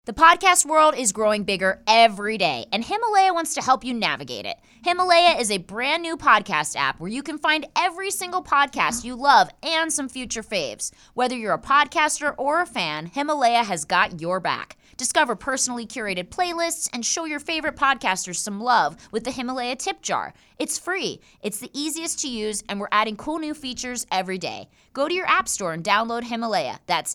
The podcast world is growing bigger every day, and Himalaya wants to help you navigate it. Himalaya is a brand new podcast app where you can find every single podcast you love and some future faves. Whether you're a podcaster or a fan, Himalaya has got your back. Discover personally curated playlists and show your favorite podcasters some love with the Himalaya tip jar. It's free, it's the easiest to use, and we're adding cool new features every day. Go to your app store and download Himalaya. That's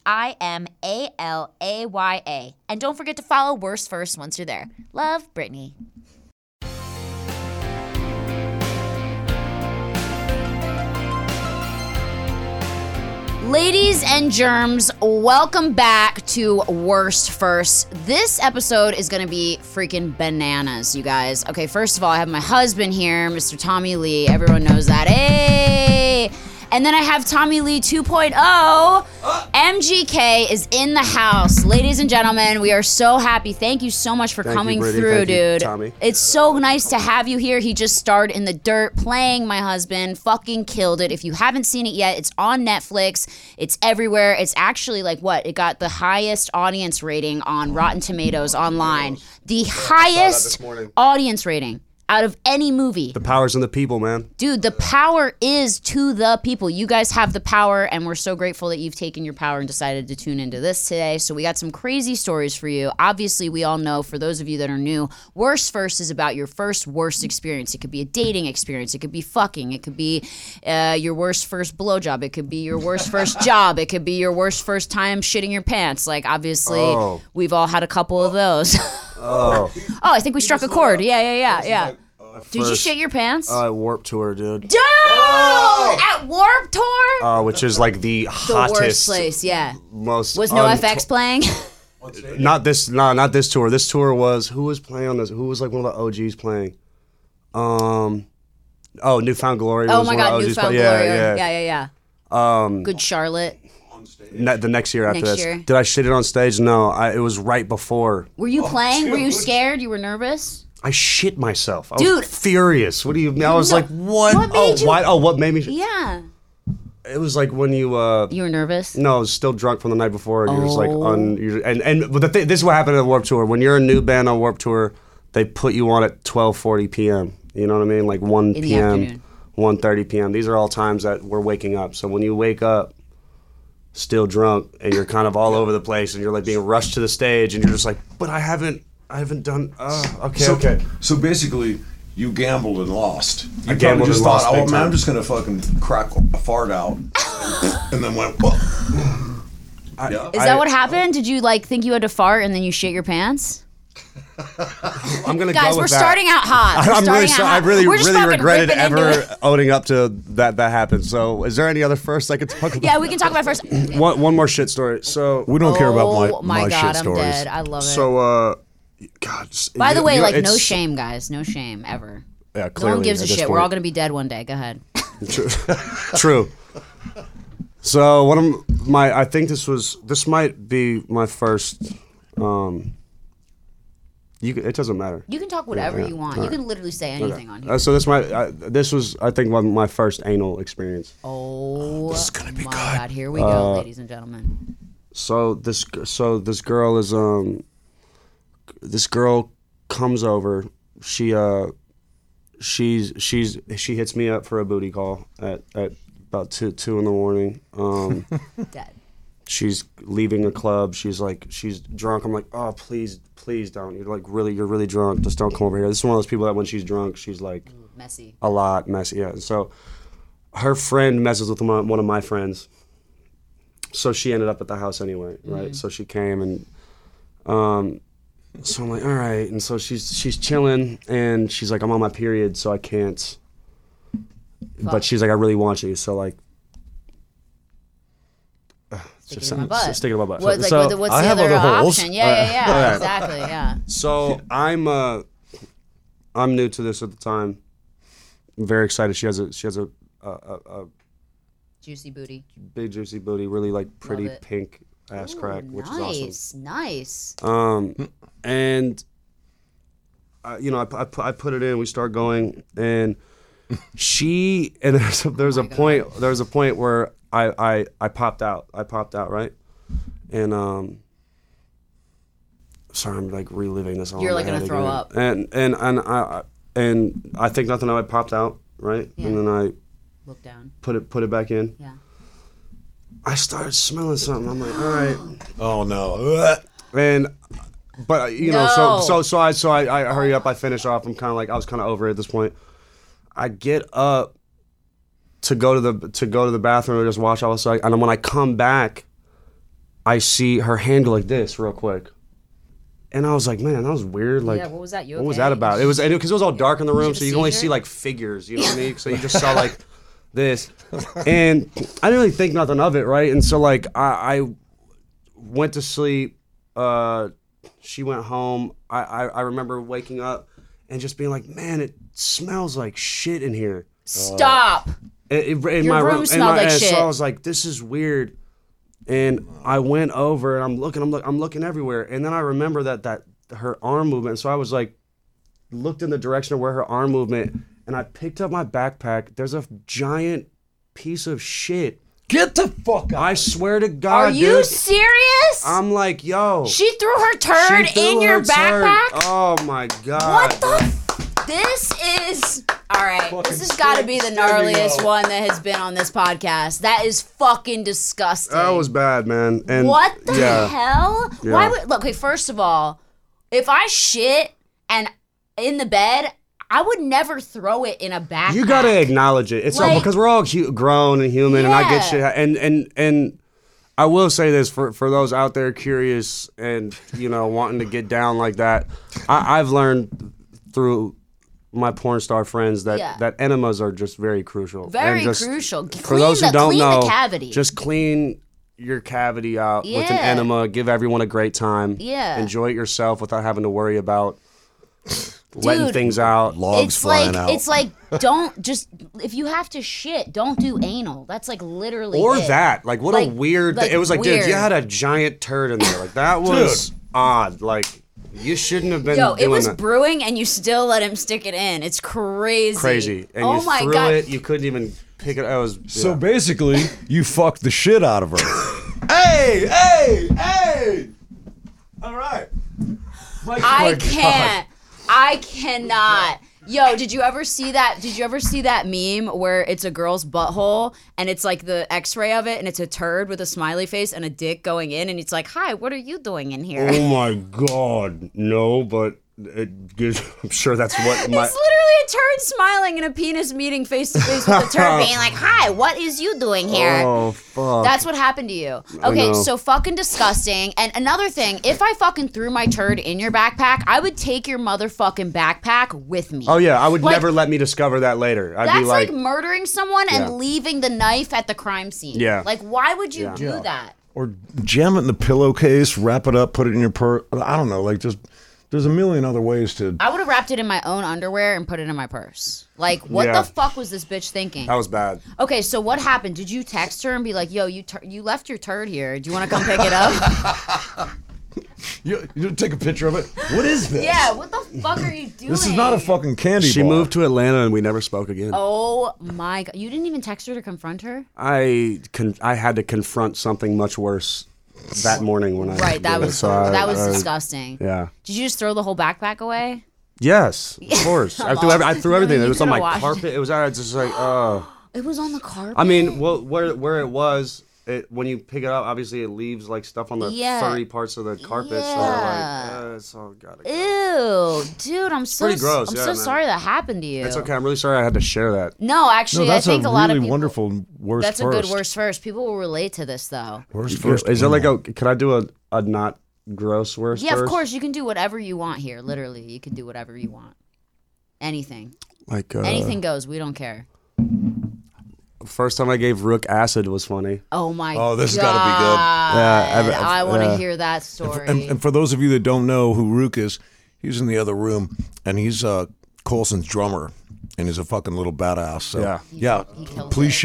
Himalaya. And don't forget to follow Worst First once you're there. Love, Brittany. Ladies and germs, welcome back to Worst First. This episode is going to be freaking bananas, you guys. Okay, first of all, I have my husband here, Mr. Tommy Lee. Everyone knows that. Hey! And then I have Tommy Lee 2.0. MGK is in the house. Ladies and gentlemen, we are so happy. Thank you so much for coming through, dude. Tommy. It's so nice to have you here. He just starred in The Dirt, playing my husband. Fucking killed it. If you haven't seen it yet, it's on Netflix. It's everywhere. It's actually like what? It got the highest audience rating on Rotten Tomatoes online. The highest audience rating out of any movie. The power's in the people, man. Dude, the power is to the people. You guys have the power, and we're so grateful that you've taken your power and decided to tune into this today. So we got some crazy stories for you. Obviously, we all know, for those of you that are new, Worst First is about your first worst experience. It could be a dating experience. It could be fucking. It could be your worst first blowjob. It could be your worst first job. It could be your worst first time shitting your pants. Like, obviously, we've all had a couple of those. Oh, I think we struck a chord. Yeah. Did you shit your pants? Warped Tour, dude. Dude! At Warped Tour? Which is like the hottest. The worst place, yeah. Most. Was NoFX playing? Not this tour. This tour was, who was playing on this? Who was like one of the OGs playing? Newfound Glory. Oh my God, Newfound Glory. Yeah. Yeah. Good Charlotte. The next year after this. Did I shit it on stage? No, it was right before. Were you playing? Were you scared? You were nervous? I shit myself. I was furious. What do you mean? I was like, what? What made you? What made me? Yeah. It was like when you. You were nervous? No, I was still drunk from the night before. And you're just like but this is what happened at Warped Tour. When you're a new band on Warped Tour, they put you on at 12:40 p.m. You know what I mean? Like 1 p.m., 1:30 p.m. These are all times that we're waking up. So when you wake up, still drunk, and you're kind of all over the place, and you're like being rushed to the stage, and you're just like, but I haven't done. Okay. So basically, you gambled and lost. You gambled just and lost thought, big man, time. I'm just gonna fucking crack a fart out, and then went. Whoa. Is that what happened? Did you like think you had to fart and then you shit your pants? I'm gonna Guys, go with we're starting out hot. I'm really sorry. I really regretted ripping into ever it. owning up to that happened. So, is there any other first I could talk about? Yeah, we can talk about first. One more shit story. So We don't care about my God, shit stories. I'm dead. I love it. So, God. By the way, no shame, guys. No shame ever. Yeah, clearly. No one gives a at this shit. We're point. all gonna be dead one day. Go ahead. True. So one of I think this might be my first. It doesn't matter. You can talk whatever you want. You can literally say anything on here. So this was I think my first anal experience. Oh, This is gonna be my good. God! Here we go, ladies and gentlemen. So this girl is this girl comes over. She hits me up for a booty call at about 2 in the morning. Dead. She's leaving a club. She's drunk. I'm like, oh, please don't. You're really drunk. Just don't come over here. This is one of those people that when she's drunk, she's like Messy. a lot messy. Yeah. So her friend messes with one of my friends. So she ended up at the house anyway, right? So she came and so I'm like, all right. And so she's chilling and she's like, I'm on my period, so I can't. But she's like, I really want you. So like. Sticking in my butt. Sticking in my butt. What's So the I have other other holes. option? Yeah, exactly, yeah. So I'm new to this at the time. I'm very excited. She has a Juicy booty. big juicy booty, really like pretty it. pink ass crack, which is awesome. Nice. And I put it in. We start going, and there's a point where I popped out. I popped out, right? And sorry, I'm like reliving this. You're like gonna throw up. And I think nothing of it popped out, right? Yeah. And then I look down, put it back in. Yeah. I started smelling something. I'm like, all right. Oh no. But you know, so I hurry up. I finish off. I'm kind of like, I was kind of over it at this point. I get up to go to the bathroom and just wash outside, and when I come back, I see her hand go like this real quick, and I was like, man, that was weird. Like, yeah, what was that? What was that about? It was because it was all dark in the room, so you can only see like figures. You know what I mean? So you just saw like this, and I didn't really think nothing of it, right? And so like I went to sleep. She went home. I remember waking up and just being like, man, it smells like shit in here. Stop. In Your my room smelled like shit. So I was like, this is weird. And I went over and I'm looking everywhere. And then I remember that her arm movement. So I was like, looked in the direction of where her arm movement, and I picked up my backpack. There's a giant piece of shit. Get the fuck out. I swear to God, Are you dude, serious? I'm like, yo. She threw her turd in your backpack? Oh my God. What the? This is... All right, this has got to be the gnarliest one that has been on this podcast. That is fucking disgusting. That was bad, man. And what the hell? Yeah. Why would... Look, okay, first of all, if I shit and in the bed... I would never throw it in a backpack. You gotta acknowledge it. It's all because we're all grown and human, and I get shit. And I will say this for those out there curious and wanting to get down like that. I've learned through my porn star friends that enemas are just very crucial. Very crucial. For those who don't know, the cavity. Just clean your cavity out with an enema. Give everyone a great time. Yeah. Enjoy it yourself without having to worry about letting things out. Logs flying out. It's like, don't just, if you have to shit, don't do anal. That's like literally Or it. that. Like, what a weird thing. It was like, dude, you had a giant turd in there. Like, that was odd. Like, you shouldn't have been doing that. It was brewing and you still let him stick it in. It's crazy. And you threw it. You couldn't even pick it. It was, So basically, you fucked the shit out of her. Hey! All right. I can't. I cannot. Yo, did you ever see that? Did you ever see that meme where it's a girl's butthole and it's like the X-ray of it and it's a turd with a smiley face and a dick going in and it's like, "Hi, what are you doing in here?" Oh my God, no! But I'm sure that's what. It's literally a turd smiling and a penis meeting face to face with a turd being like, "Hi, what is you doing here?" Oh fuck! That's what happened to you. Okay, so fucking disgusting. And another thing, if I fucking threw my turd in your backpack, I would take your motherfucking backpack with me. Oh yeah, I would never let me discover that later. I'd be like murdering someone and Yeah. leaving the knife at the crime scene. Yeah. Like, why would you do that? Or jam it in the pillowcase, wrap it up, put it in your purse. I don't know, like just... There's a million other ways to... I would have wrapped it in my own underwear and put it in my purse. Like, what the fuck was this bitch thinking? That was bad. Okay, so what happened? Did you text her and be like, yo, you left your turd here. Do you want to come pick it up? You take a picture of it? What is this? Yeah, what the fuck are you doing? This is not a fucking candy She bar. moved to Atlanta and we never spoke again. Oh my God. You didn't even text her to confront her? I had to confront something much worse that morning when that was disgusting. Yeah. Did you just throw the whole backpack away? Yes, of course. I threw everything. You It was on could've my washed carpet. It was just like, oh. It was on the carpet. I mean, well, where it was, when you pick it up, obviously it leaves like stuff on the furry parts of the carpet. So like, it's all gotta go. Ew, dude, I'm so pretty gross, I'm yeah, so man. sorry that happened to you. It's okay. I'm really sorry I had to share that. No, actually, No, that's I think a a lot of really people. wonderful worst That's first. a good worst first. People will relate to this though. Worst first. Is there like could I do a not gross worst Yeah, first? of course you can do whatever you want here. Literally, you can do whatever you want. Anything. Like Anything goes. We don't care. First time I gave Rook acid was funny. Oh my god. Oh, this has gotta be good. Yeah, I want to hear that story. And for those of you that don't know who Rook is, he's in the other room, and he's Coulson's drummer, and he's a fucking little badass. So, Yeah. yeah. He kills Please it. share.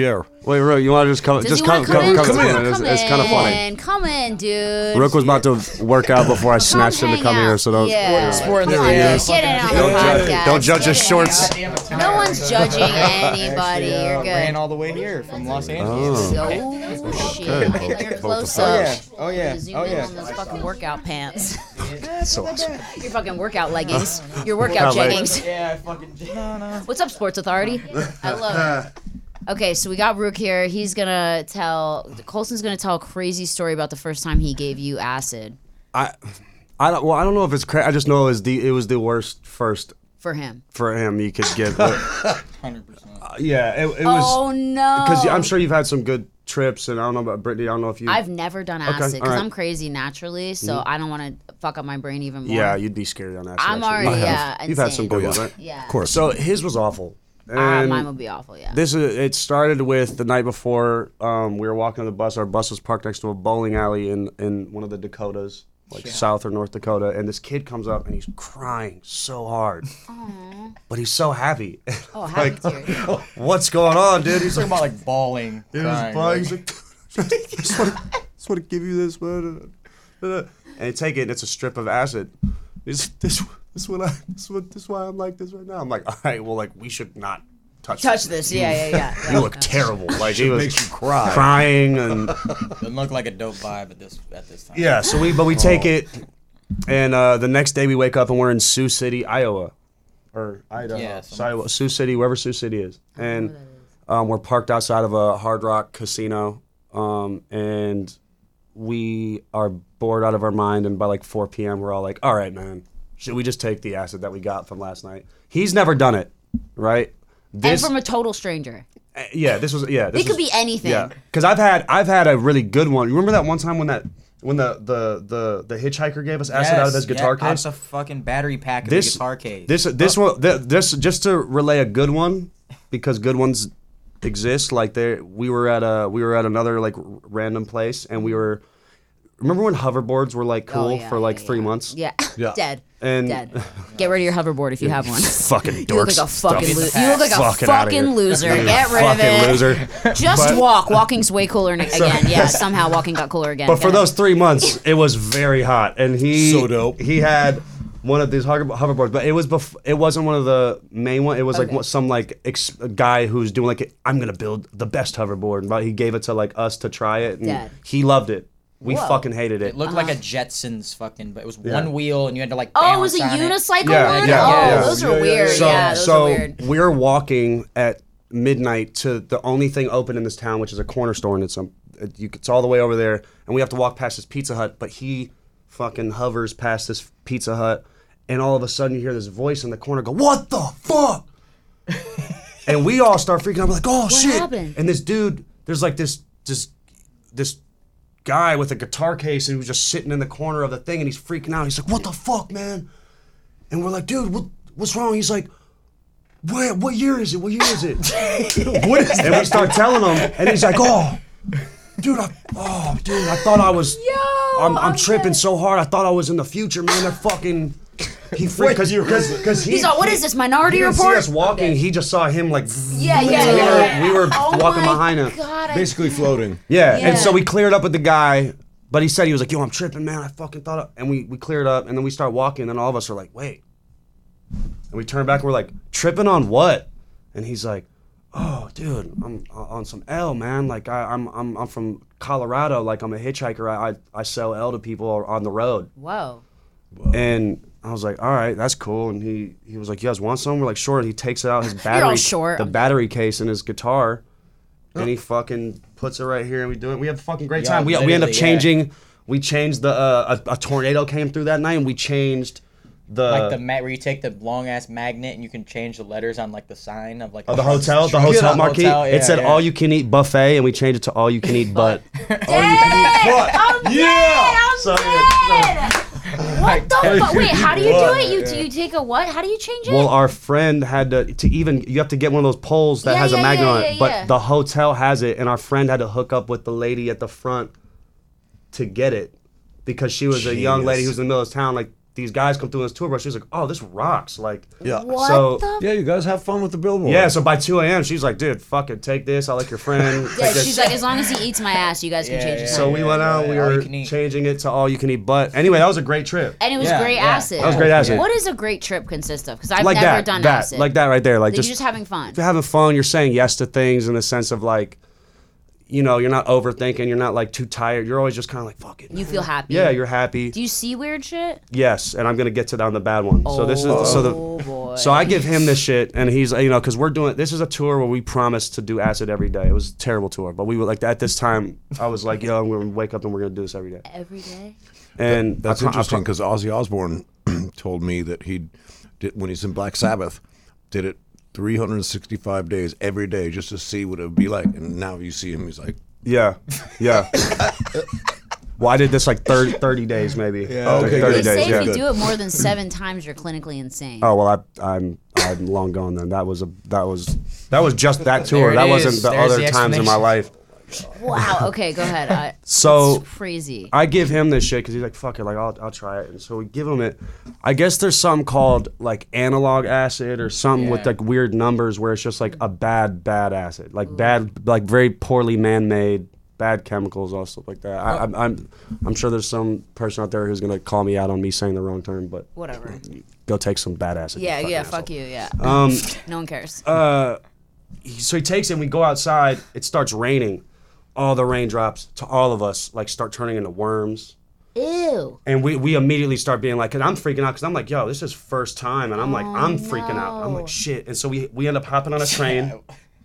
Wait, Rook, you want to just come? Does Just he wanna come in. Come It's kind of funny. Come in, dude. Rook was about to work out before I snatched him to come here, so don't. Come on, videos. get in on the podcast. Don't judge his Get in. shorts. No one's judging anybody. You're Ran good. all the way here from Los Angeles. Oh, shit. Get your close Oh up. yeah. Oh yeah. Zoom Oh in yeah. on those fucking workout pants. So awesome. Your fucking workout leggings. Your workout Workout jeggings. Yeah, I fucking. No. What's up, Sports Authority? I love it. Okay, so we got Rook here. He's gonna Colson's gonna tell a crazy story about the first time he gave you acid I don't know if it's crazy. I just know it was the worst first for him. for him you could give. 100%. Yeah, it was. Oh no! Because I'm sure you've had some good trips, and I don't know about Brittany. I don't know if you. I've never done acid because alright. I'm crazy naturally, so I don't want to fuck up my brain even more. Yeah, you'd be scary on acid. I'm actually. already You've had insane. some good ones, right? Yeah. Of course. So his was awful. And Mine would be awful. Yeah. it started with the night before. We were walking on the bus. Our bus was parked next to a bowling alley in one of the Dakotas, like South or North Dakota. And this kid comes up and he's crying so hard, but he's so happy. Oh, happy tears. What's going on, dude? He's Talking like, about like bawling. He's crying, He's like, I just want to give you this, man. And you take it, and it's a strip of acid. This is why I'm like this right now. I'm like, all right, well, like we should not touch this. Yeah. You look terrible. Like he was makes you cry. crying and Doesn't look like a dope vibe at this time. yeah. So we take it, and the next day we wake up and we're in Sioux City, Iowa, or Idaho, Yeah, Sioux City, wherever Sioux City is, and we're parked outside of a Hard Rock casino, and we are bored out of our mind, and by like 4 p.m. we're all like, all right, man, should we just take the acid that we got from last night? He's never done it, right? And from a total stranger. Yeah, this was It could be anything. Yeah, because I've had a really good one. You remember that one time when the hitchhiker gave us acid out of his guitar case? It's a fucking battery pack of the guitar case. This just to relay a good one, because good ones exist. Like we were at another like random place, and we were. Remember when hoverboards were like cool for like 3 months? Yeah. Yeah. Dead. And Get rid of your hoverboard if you have one. fucking You look like a dorks. fucking loser. You look like a Fucking outta here. fucking loser. Get rid of Fucking it. loser. Just walk. Walking's way cooler again. Yeah, somehow walking got cooler again. But for Go those ahead. 3 months, it was very hot, and So dope. He had one of these hoverboards, but it wasn't one of the main one. It was like some like guy who's doing like I'm gonna build the best hoverboard, but he gave it to like us to try it, and Dead. he loved it. We Whoa. fucking hated it. It looked like a Jetsons fucking, but it was one wheel and you had to like. Oh, it was a balance on it. unicycle Yeah, one? yeah, Oh, yeah. those are Yeah, yeah, weird. yeah. Yeah, those so are weird. we're walking at midnight to the only thing open in this town, which is a corner store, and it's all the way over there, and we have to walk past this Pizza Hut, but he fucking hovers past this Pizza Hut, and all of a sudden you hear this voice in the corner go, "What the fuck?" And we all start freaking out. We're like, "Oh shit!" happened? And this dude, there's like this guy with a guitar case, and he was just sitting in the corner of the thing, and he's freaking out. He's like, "What the fuck, man?" And we're like, "Dude, what's wrong?" He's like, What year is it? What year is it? What is that? And we start telling him, and he's like, "Oh, dude, I thought I was. I'm tripping so hard. I thought I was in the future, man. They're fucking." He freaked because He's like, what is this, Minority he didn't Report? see us walking. Okay. He just saw him like. Yeah. We were Oh walking my behind him. God, Basically floating. Yeah, Yeah. and so we cleared up with the guy, but he said he was like, "Yo, I'm tripping, man. I fucking thought," and we cleared up, and then we start walking, and all of us are like, "Wait," and we turn back, and we're like, "Tripping on what?" And he's like, "Oh, dude, I'm on some L, man. Like I'm from Colorado. Like I'm a hitchhiker. I sell L to people on the road." Whoa. And I was like, "All right, that's cool." And he was like, "You guys want some?" We're like, "Sure." And he takes out his battery, all short. the battery case in his guitar, and he fucking puts it right here, and we do it. We have a fucking great Yeah, time. We end up literally, changing. We changed the a tornado came through that night, and we changed the Like the where you take the long ass magnet and you can change the letters on like the sign of like the hotel marquee. hotel, It said yeah. all you can eat buffet, and we changed it to all you can eat butt. I'm dead. What the fuck? Wait, how do you do it? You take a what? How do you change it? Well, our friend had to even. You have to get one of those poles that Yeah, has a yeah, magnet yeah, on it, yeah, but yeah. the hotel has it, and our friend had to hook up with the lady at the front to get it because she was a young lady who was in the middle of town, like these guys come through this tour bus. She's like, oh, this rocks. Like, Yeah. What So- the? Yeah, you guys have fun with the billboard. yeah. So by 2 a.m., she's like, dude, fucking take this. I like your friend. Yeah, Take this. she's like, as long as he eats my ass, you guys can change his So mind. we went out. We all were you can eat. changing it to all you can eat. But anyway, that was a great trip. And it was Yeah, great yeah. acid. That was great acid. What does a great trip consist of? Because I've Like never that, done that, acid. like that right there. Like You're just having fun. you're having fun. You're saying yes to things in the sense of like, you know, you're not overthinking. You're not like too tired. You're always just kind of like, fuck it. You feel happy. Yeah, you're happy. Do you see weird shit? Yes, and I'm gonna get to that on the bad one. So this is Oh, boy. So I give him this shit, and he's, you know, because this is a tour where we promised to do acid every day. It was a terrible tour, but we were like, at this time, I was like, yo, I'm gonna wake up and we're gonna do this every day. Every day? And That's I interesting because Ozzy Osbourne told me that he did, when he's in Black Sabbath, did it 365 days every day just to see what it would be like. And now you see him, he's like, yeah. Well, I did this like 30 days maybe. Yeah. Okay, 30 They days. say Yeah. if you do it more than 7 times, you're clinically insane. Oh well, I'm long gone then. That was just that tour. There it That is. wasn't the There's other the times in my explanation. life. Wow. Okay, go ahead. So it's crazy. I give him this shit because he's like, fuck it, like I'll try it. And so we give him it. I guess there's something called like analog acid or something with like weird numbers where it's just like a bad acid, like bad, like very poorly man-made, bad chemicals, all stuff like that. I'm sure there's some person out there who's gonna call me out on me saying the wrong term, but Whatever. go take some bad acid. Yeah, you yeah. fucking Fuck you. Yeah. asshole. No one cares. So he takes it and we go outside. It starts raining. All the raindrops to all of us like start turning into worms. Ew. And we immediately start being like, and I'm freaking out because I'm like, yo, this is first time. And I'm like, I'm freaking out. I'm like, shit. And so we end up hopping on a train.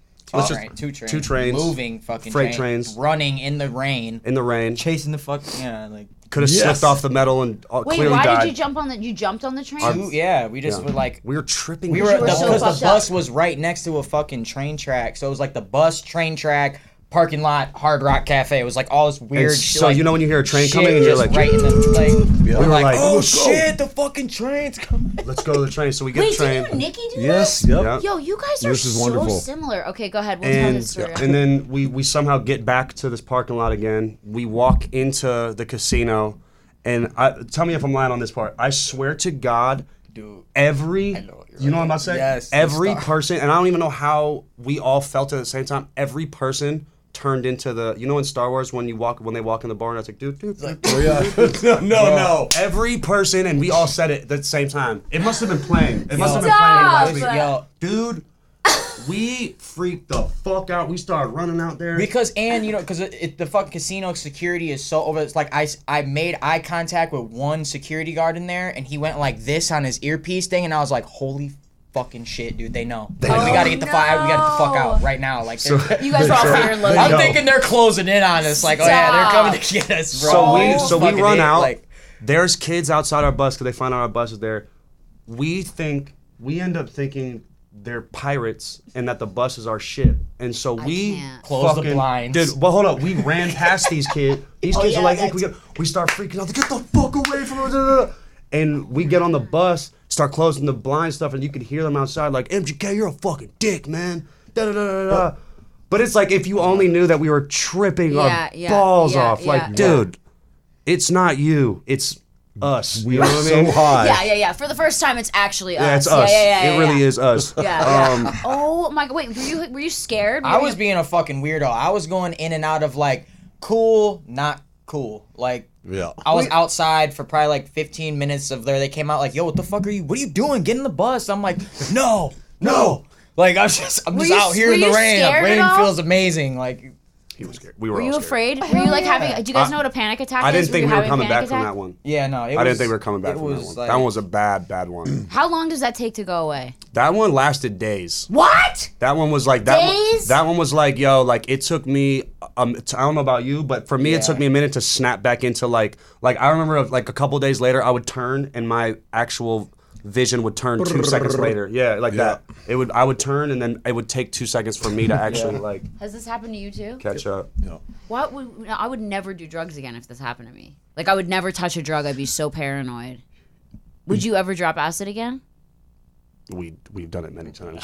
Two trains. Two trains. Moving fucking Freight trains. Running in the rain. In the rain. Chasing the fuck. Yeah, like. Could have slipped off the metal and Wait, clearly why died. did you jump on the? You jumped on the train? We just were like. We were tripping. We were were so because fucked the bus was right next to a fucking train track, so it was like the bus, train track, parking lot, Hard Rock Cafe. It was like all this weird. so like, you know when you hear a train shit coming and you're just like, right in the like. we were like, Oh let's go. shit! The fucking train's coming. Let's go to the train. So we get Wait, the train. didn't Nikki do yes, that? yep. Yeah. Yo, you guys are This is so wonderful. similar. Okay, go ahead. We'll tell this story. And then we somehow get back to this parking lot again. We walk into the casino, and tell me if I'm lying on this part. I swear to God, Dude. you know what I'm about to say? Yes, Every the star. person, and I don't even know how we all felt at the same time. Every person turned into in Star Wars when they walk in the bar and I was like, dude. Oh, yeah. no. Every person, and we all said it at the same time. It must have been playing. It must have been Stop. playing last week. Yo, Dude, we freaked the fuck out. We started running out there. because the fucking casino security is so over. It's like I made eye contact with one security guard in there, and he went like this on his earpiece thing, and I was like, holy fucking shit, dude, they know. Like, we gotta get the fuck out right now. Like, You guys were all fear and loathing. I'm thinking they're closing in on us. Like, oh yeah, they're coming to get us, bro. So we Fucking run it, out. like- There's kids outside our bus because they find out our bus is there. We end up thinking they're pirates and that the bus is our shit. And so we can't. Close the blinds. Dude, well, hold up. We ran past these kids. These kids yeah, are like, that's- we start freaking out. Get the fuck away from us. And we get on the bus, start closing the blind stuff, and you can hear them outside like, MGK, you're a fucking dick, man. Da-da-da-da-da. But it's like if you only knew that we were tripping our balls off. Like, dude, it's not you. It's us. We You know are what I mean? so high. Yeah. For the first time, it's actually us. Yeah, it's us. Yeah, It really is us. Yeah. Oh my god! Wait, were you scared? I was being a fucking weirdo. I was going in and out of like cool, not cool. Like, Yeah. I was outside for probably like 15 minutes of there. They came out like, yo, what the fuck are you doing? Get in the bus. I'm like, no. Like, I'm just you- out here were in the you rain. scared Rain at all? feels amazing. Like, He was scared. We were Were all you scared. afraid? Were you like having? Do you guys know what a panic attack I is? didn't think we were having a coming back panic from attack? that one. yeah, no. I didn't think we were coming back from that one. That one was a bad one. How long does that take to go away? That one lasted days. What? That one was like that. Days? That one was like, yo, like it took me. I don't know about you, but for me, it took me a minute to snap back into like I remember like a couple days later, I would turn and my actual vision would turn 2 seconds later. Yeah, like that. I would turn and then it would take 2 seconds for me to actually like Has this happened to you too? catch up. I would never do drugs again if this happened to me. Like I would never touch a drug. I'd be so paranoid. Would you ever drop acid again? we've done it many times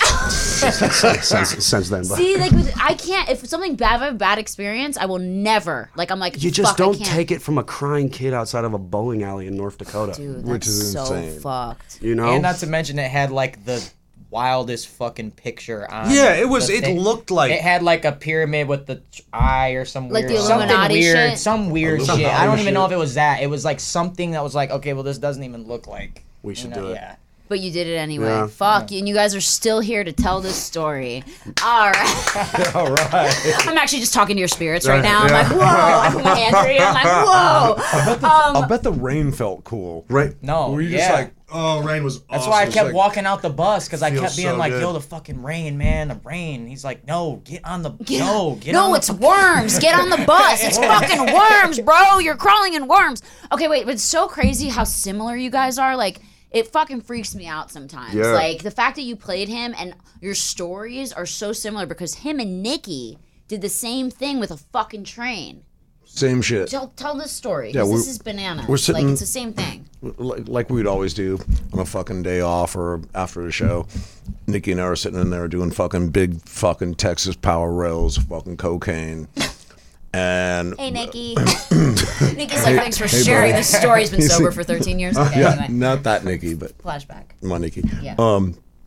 since then. But. See, like I can't. If something bad, if I have a bad experience, I will never. Like I'm like You just fuck, don't I can't. take it from a crying kid outside of a bowling alley in North Dakota. Dude, that's which is so insane. fucked. You know? And not to mention it had like the wildest fucking picture on. Yeah, it was. the It thing. looked like. It had like a pyramid with the eye or some Like weird, the something Illuminati weird, shit? some weird shit. Illuminati I don't even know shit. if it was that. It was like something that was like, okay, well, this doesn't even look like. We should do it. Yeah. But you did it anyway. Yeah. Fuck, and you guys are still here to tell this story. All right. All right. I'm actually just talking to your spirits right now. Yeah. I'm like, whoa. I put my hand through you. I'm like, whoa. I bet the rain felt cool. right. No. Were you yeah. just like, Oh, rain was. That's why I kept like- walking out the bus because I Feels kept being so like, good. "Yo, the fucking rain, man, the rain." He's like, "No, get on the get No, on the it's worms. Get on the bus. It's fucking worms, bro. You're crawling in worms. Okay, wait, but it's so crazy how similar you guys are. Like, it fucking freaks me out sometimes. Yeah. Like, the fact that you played him and your stories are so similar because him and Nikki did the same thing with a fucking train. same shit. Tell this story. Yeah, 'Cause we're- this is bananas. we're sitting- like, it's the same thing. Like we'd always do on a fucking day off or after the show. Nikki and I are sitting in there doing fucking big fucking Texas power rails, fucking cocaine. And Hey, Nikki. Nikki's like, thanks for sharing buddy. this story. He's been sober for 13 years. Okay, yeah, anyway. not that Nikki, but Flashback. my Nikki. Yeah.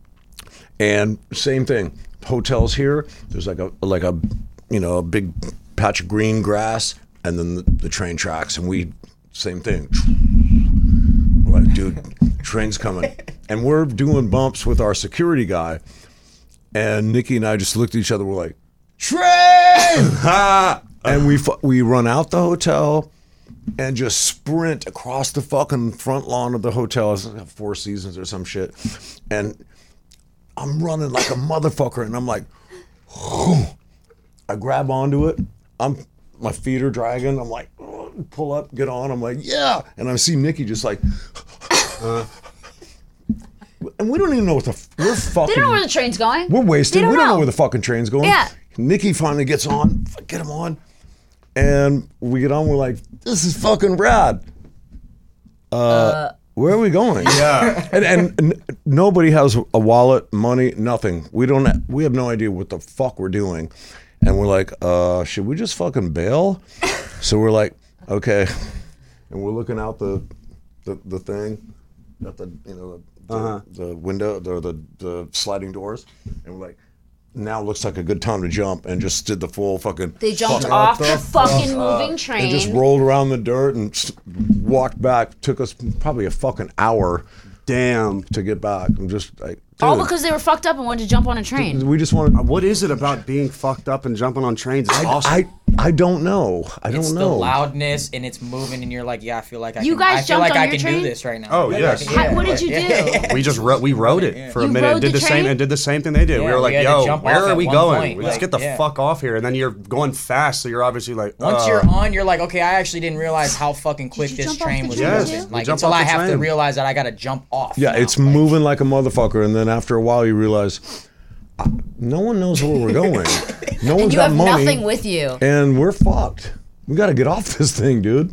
And same thing. Hotels here. There's like a a big patch of green grass, and then the train tracks, and we same thing. We're like, dude, train's coming, and we're doing bumps with our security guy, and Nikki and I just looked at each other. We're like, train! And we run out the hotel. And just sprint across the fucking front lawn of the hotel. It's like Four Seasons or some shit. And I'm running like a motherfucker. And I'm like, I grab onto it. My feet are dragging. I'm like, pull up, get on. I'm like, yeah. And I see Nikki just like, and we don't even know what we're fucking. They don't know where the train's going. We're wasted. They We don't don't know know. where the fucking train's going. Yeah. Nikki finally gets on. Get him on. And we get on. We're like, this is fucking rad. Where are we going? Yeah. And nobody has a wallet, money, nothing. We have no idea what the fuck we're doing. And we're like, should we just fucking bail? So we're like, okay. And we're looking out the thing at the window, the sliding doors, and we're like, now looks like a good time to jump, and just did the full fucking. They jumped fuck off up the fucking moving and train. just rolled around the dirt and walked back. Took us probably a fucking hour Damn. to get back. I'm just like, All dude, because they were fucked up and wanted to jump on a train. we just wanted. What is it about being fucked up and jumping on trains? It's awesome. I don't know. I don't It's the know. loudness and it's moving, and you're like, yeah, I feel like I You can. guys I feel jumped like on I your can train? do this right now. Oh, yes. What did you do? we rode it for a You minute rode and did the the same train? and did the same thing they did. we Yeah, were we like, had to yo, jump where off are at we one going? point, Let's like, get the yeah. fuck off here. And then you're going fast, so you're obviously like, Once you're on, you're like, okay, I actually didn't realize how fucking quick you this jump off train the was train Yes, moving. we Like jumped until off I the have to train. realize that I gotta jump off. Yeah, now. it's Like, moving like a motherfucker, and then after a while you realize no one knows where we're going. No one's You got have money, nothing with you. and we're fucked. We got to get off this thing, dude.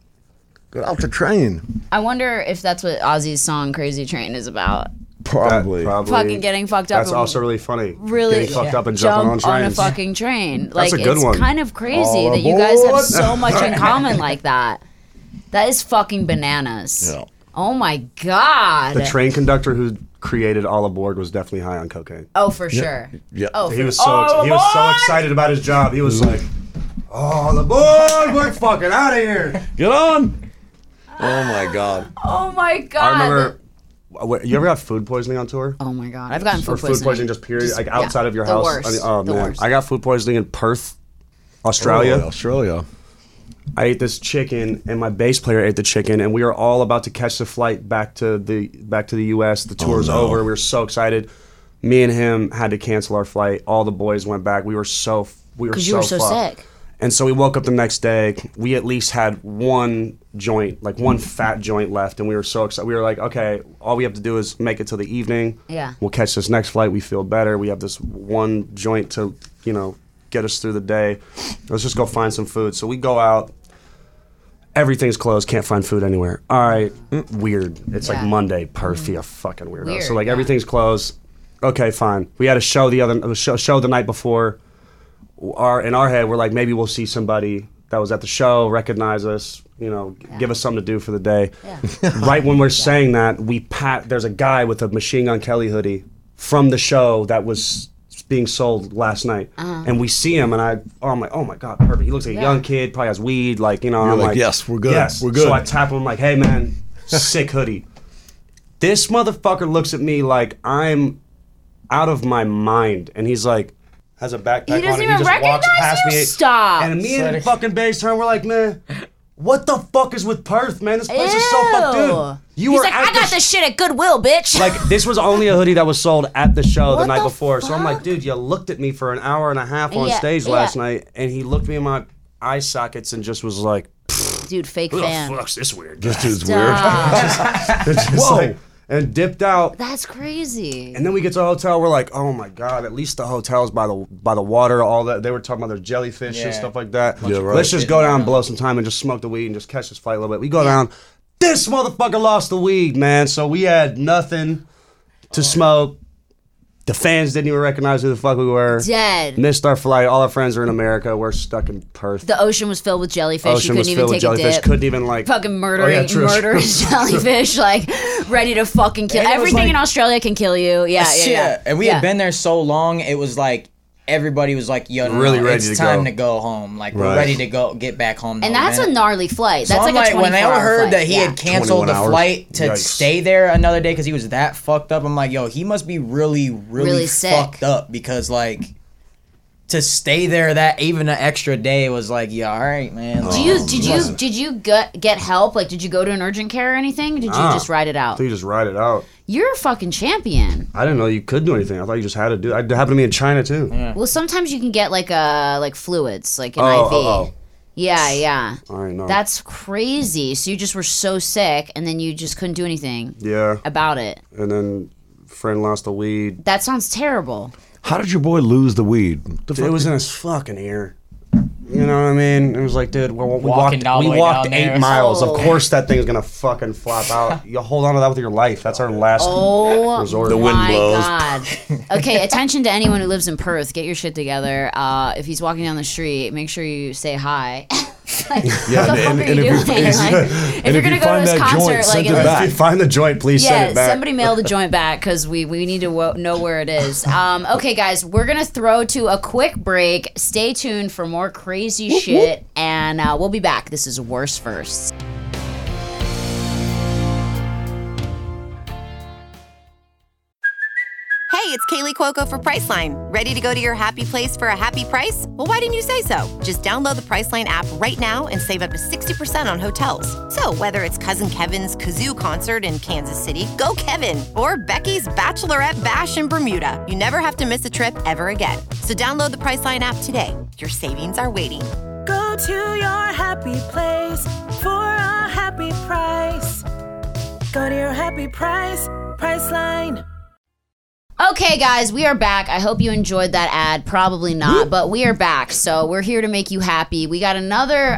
Get off the train. I wonder if that's what Ozzy's song "Crazy Train" is about. Probably. Fucking getting fucked up. That's and also really funny. really Getting fucked up and jumping on jump on a trains. fucking train. Like a good it's one. kind of crazy All that you guys have aboard. so much in common like that. That is fucking bananas. Yeah. Oh my god. The train conductor who created All Aboard was definitely high on cocaine. Oh, for sure. Yeah. Oh, He for was so excited about his job. He was like, "All aboard! We're fucking out of here!" Get on. Oh my god. Oh my god. I remember. You ever got food poisoning on tour? Oh my god. I've gotten Or food poisoning. just period, like outside of your the house. Worst. I mean, oh the man, worst. I got food poisoning in Perth, Australia. Oh, Australia. I ate this chicken, and my bass player ate the chicken, and we were all about to catch the flight back to the U.S. The tour's no. over. We were so excited. Me and him had to cancel our flight. All the boys went back. We were so Because you were so fucked. sick. And so we woke up the next day. We at least had one joint, like one fat joint left, and we were so excited. We were like, okay, all we have to do is make it till the evening. Yeah. We'll catch this next flight. We feel better. We have this one joint to, get us through the day. Let's just go find some food. So we go out. everything's closed, can't find food anywhere. All right, weird. It's like Monday, Perth, you fucking weirdo. Weird, so like everything's closed. Okay, fine. We had a show the night before. In our head, we're like, maybe we'll see somebody that was at the show, recognize us, give us something to do for the day. Yeah. Right when we're saying that, there's a guy with a Machine Gun Kelly hoodie from the show that was being sold last night, and we see him, and I'm like, oh my god, perfect. He looks like a young kid, probably has weed, You're I'm like, yes, we're good. Yes, we're good. So I tap him, I'm like, hey man, sick hoodie. This motherfucker looks at me like I'm out of my mind, and he's like, has a backpack He on, doesn't and he even just walks recognize past you? me. Stop. And me and fucking Bass turn, we're like, man, what the fuck is with Perth, man? This place is so fucked, dude. He's like, I got this shit at Goodwill, bitch. Like, this was only a hoodie that was sold at the show the What night the before. So I'm like, fuck? dude, you looked at me for an hour and a half on Yeah, stage yeah. last night, and he looked me in my eye sockets and just was like, Dude, fake who the fan. fuck's this weird? This dude's Stop. Just Whoa. like, and dipped out. That's crazy. And then we get to the hotel. We're like, oh my god! At least the hotel's by the water. All that they were talking about their jellyfish and stuff like that. Yeah, right. Let's just go down, and blow some time, and just smoke the weed and just catch this fight a little bit. We go down. This motherfucker lost the weed, man. So we had nothing to smoke. The fans didn't even recognize who the fuck we were. Dead. Missed our flight. All our friends are in America. We're stuck in Perth. The ocean was filled with jellyfish. You Ocean couldn't was even filled with take jellyfish. a dip. Couldn't even like Fucking murdering, Oh, yeah, true. murderous jellyfish, like ready to fucking kill. And it was Everything like- in Australia can kill you. Yeah. And we had been there so long, it was like everybody was like, yo, no, Really no, ready it's to time go. to go home. Like, we're Right. ready to get back home. And now, that's man. a gnarly flight. So That's I'm like a 24-hour when I heard flight. that he had canceled 21 the hours. flight to Yikes. stay there another day because he was that fucked up, I'm like, yo, he must be really, really, Really sick. fucked up because like to stay there that even an extra day was like, yeah, all right, man. Like, Did you get help? Like, did you go to an urgent care or anything? Did you just ride it out? So you just ride it out. You're a fucking champion. I didn't know you could do anything. I thought you just had to do it. It happened to me in China too. Well, sometimes you can get like fluids, like an Oh, IV. oh. Yeah. All right, no. That's crazy. So you just were so sick, and then you just couldn't do anything Yeah. about it. And then friend lost the weed. That sounds terrible. How did your boy lose the weed? It was in his fucking ear. You know what I mean? It was like, dude, we walked all the way down 8 there. miles. Oh. Of course that thing's gonna fucking flop out. You hold on to that with your life. That's our last resort. The wind My blows. God. Okay, attention to anyone who lives in Perth. Get your shit together. If he's walking down the street, make sure you say hi. Like, what the fuck are you doing? Like, if you're gonna go to this concert, like, If you find the joint, please send yeah, it back. somebody mail the joint back because we need to know where it is. Okay, guys, we're gonna throw to a quick break. Stay tuned for more crazy shit, and we'll be back. This is Worst First. Hey, it's Kaylee Cuoco for Priceline. Ready to go to your happy place for a happy price? Well, why didn't you say so? Just download the Priceline app right now and save up to 60% on hotels. So whether it's Cousin Kevin's Kazoo Concert in Kansas City, go Kevin, or Becky's Bachelorette Bash in Bermuda, you never have to miss a trip ever again. So download the Priceline app today. Your savings are waiting. Go to your happy place for a happy price. Go to your happy price, Priceline. Okay, guys, we are back. I hope you enjoyed that ad. Probably not, but we are back. So we're here to make you happy. We got another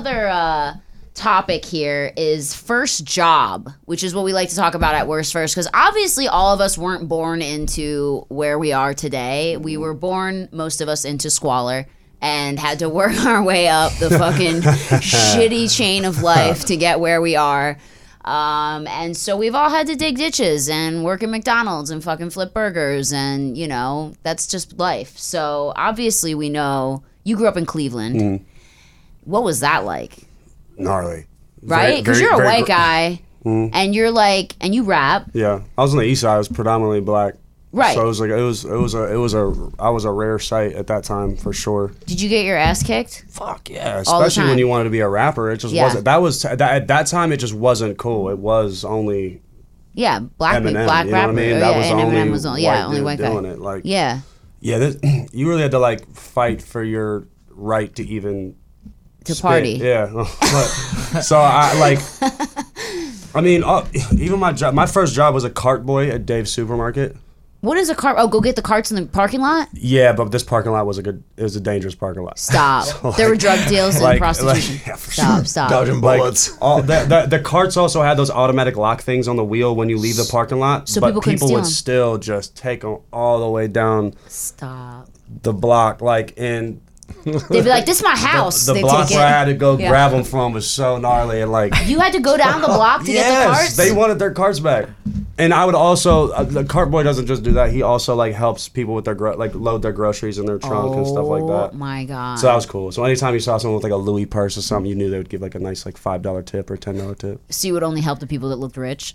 topic here is first job, which is what we like to talk about at Worst First, because obviously all of us weren't born into where we are today. We were born, most of us, into squalor and had to work our way up the fucking shitty chain of life to get where we are. And so we've all had to dig ditches and work at McDonald's and fucking flip burgers, and you know, that's just life. So obviously we know you grew up in Cleveland. What was that like? Gnarly. Right? Because you're a white guy and you're like, and you rap. Yeah, I was on the east side. I was predominantly black. Right. So it was like I was a rare sight at that time for sure. Did you get your ass kicked? Fuck yeah, All the especially when time. you wanted to be a rapper. It just Yeah. wasn't. At that time it just wasn't cool. It was only Yeah, black Eminem. black you know rapper. what I mean? Oh, That yeah, was and only Eminem was only only dude white guy. doing it. Like Yeah. you really had to like fight for your right to even To spit. party. Yeah. But- so I like. I mean, even my job. My first job was a cart boy at Dave's Supermarket. What is a cart? Oh, go get the carts in the parking lot? Yeah, but this parking lot was it was a dangerous parking lot. Stop. So, there were drug deals and prostitution. yeah, for Stop, sure. stop. Dodging bullets. All the carts also had those automatic lock things on the wheel when you leave the parking lot. So but people couldn't steal would them. still just take them all the way down Stop. the block, and They'd be like, "This is my house." the They'd block take where I it. had to go Yeah. grab them from was so gnarly and You had to go down the block to get the carts. they wanted their carts back. And I would also the cart boy doesn't just do that. He also helps people with their load their groceries in their trunk and stuff like that. Oh my god. So that was cool. So anytime you saw someone with a Louis purse or something, you knew they would give a nice $5 tip or $10 tip. So you would only help the people that looked rich.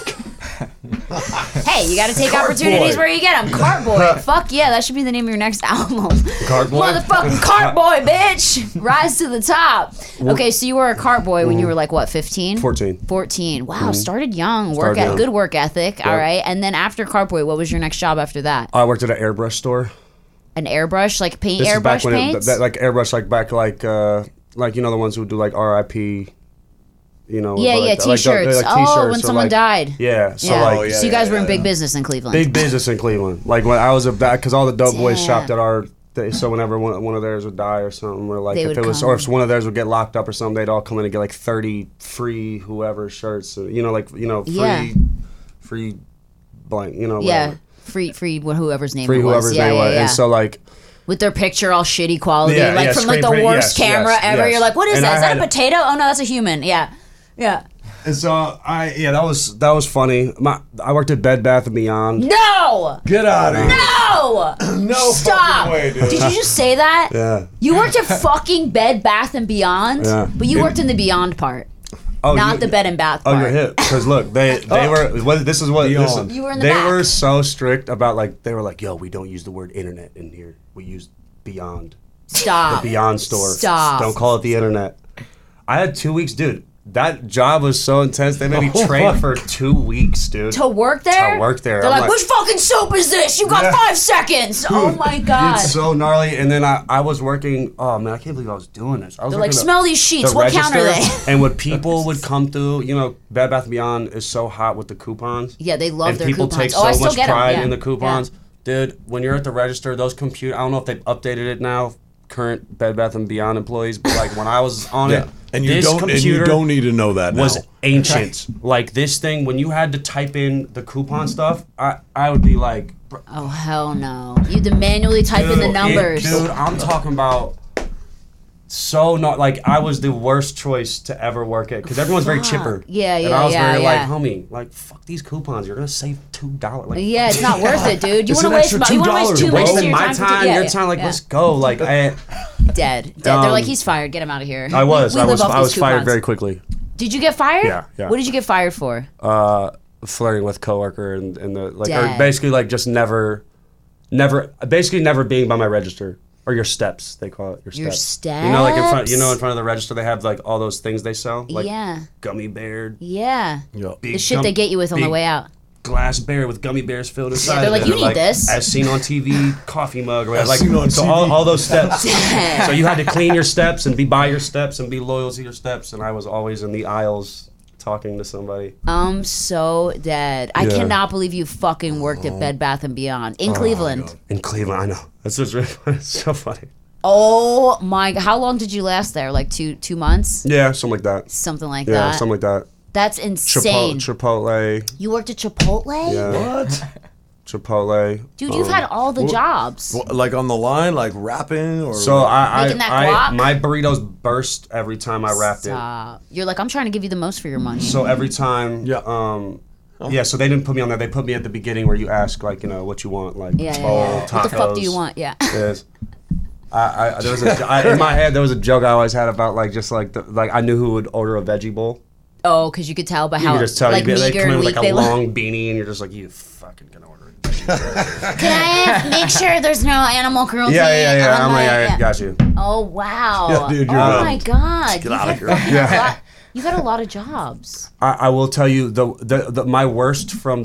Hey, you got to take opportunities boy. where you get them. Cart boy. Fuck yeah, that should be the name of your next album. Cart boy? Motherfucking cart boy, bitch. Rise to the top. Okay, so you were a cart boy when you were like what, 15? 14. 14. Wow, started young. Started young. Good work ethic. All right. And then after cart boy, what was your next job after that? I worked at an airbrush store. An airbrush, like paint This is back airbrush when paints? airbrush the ones who do RIP. Yeah, like t-shirts. t-shirts When or someone died. Yeah, so Yeah. So you guys were in yeah. big business in Cleveland. big business in Cleveland. Like when I was because all the dope boys Damn. shopped at so whenever one of theirs would die or something, or They if would it was, come. or if one of theirs would get locked up or something, they'd all come in and get 30 free whoever shirts, free Yeah. free blank, Yeah, whatever. free whoever's name Free it was. whoever's Yeah, name yeah, was. yeah. And so With their picture all shitty quality, Yeah, yeah, from screen the print, worst yes, camera yes, ever. yes. You're like, what is And that? I Is that a had- potato? Oh no, that's a human. Yeah, yeah. And so that was funny. I worked at Bed Bath & Beyond. No, Get out of here. no, No stop. fucking way, dude. Did you just say that? Yeah. You worked at fucking Bed Bath and Beyond, Yeah. but you worked in the Beyond part, Oh, not the Bed and Bath Oh, part. you're hip. Because look, they were. This is what this, Beyond. You were in the They back. were so strict about they were like, yo, we don't use the word internet in here. We use Beyond. Stop. The Beyond store. Stop. Don't call it the internet. I had 2 weeks, dude. That job was so intense. They made me train for 2 weeks, dude. To work there? To work there. They're I'm like, which fucking soap is this? You got Yeah. 5 seconds. Oh my god. It's so gnarly. And then I was working. Oh man, I can't believe I was doing this. I was They're like, working smell these sheets. the What count are they? register, and when people would come through, Bed Bath & Beyond is so hot with the coupons. Yeah, they love and their people coupons. take Oh, I so still much get 'em, pride yeah. in the coupons. Yeah. Dude, when you're at the register, those I don't know if they've updated it now, current Bed Bath & Beyond employees, but when I was on it, And you this don't computer need to know that was now. ancient. Like this thing, when you had to type in the coupon stuff, I would be like, Oh hell no! You had to manually type in the numbers. dude, I'm talking about I was the worst choice to ever work at because everyone's very chipper. Yeah, And yeah, I was yeah, very yeah. homie, fuck these coupons. You're gonna save $2. Like, Yeah, it's not worth it, dude. You It's want to an waste extra you want to waste $2, 2 bro. minutes of wasting your my time. time, Yeah, your yeah, time. Like, yeah. let's go. Like, Dead. They're like, he's fired. Get him out of here. I was We live off I was these fired coupons. very quickly. Did you get fired? Yeah, yeah. What did you get fired for? Flirting with coworker and the or Dang. basically just never being by my register. Or your steps, they call it. Your steps. You know, like in front steps? of the register, they have all those things they sell, like Yeah. gummy bear, Yeah. big The shit they get you with on the big way out. glass bear with gummy bears filled inside. they're of like, it. "You And, need this." As seen on TV, coffee mug, or whatever. As seen on so TV. all those steps. So you had to clean your steps and be by your steps and be loyal to your steps. And I was always in the aisles talking to somebody. I'm so dead. I Yeah. cannot believe you fucking worked at Bed Bath and Beyond in Cleveland. In Cleveland, I know. That's just really funny. It's so funny. Oh my! How long did you last there? Like two months? Yeah, something like that. Something like Yeah, that. something like that. That's insane. Chipotle. You worked at Chipotle? Yeah. What? Chipotle. Dude, you've had all the jobs. Like on the line, like rapping or So Making that guac? my burritos burst every time I wrapped it. You're like, I'm trying to give you the most for your money. So every time, yeah. So they didn't put me on that. They put me at the beginning where you ask, what you want, like yeah, bowl, yeah. tacos. What the fuck do you want? Yeah. Yes. There was in my head there was a joke I always had about I knew who would order a veggie bowl. Oh, because you could tell by You how could just tell like they meager come in and with weak a they look. long beanie and you're just like, you fucking gonna order a veggie bowl. Can I make sure there's no animal cruelty? Yeah. on I'm my- like, I got you. Oh wow. Yeah, dude, you're oh right. my god. Get out of here. You've had a lot of jobs. I will tell you my worst from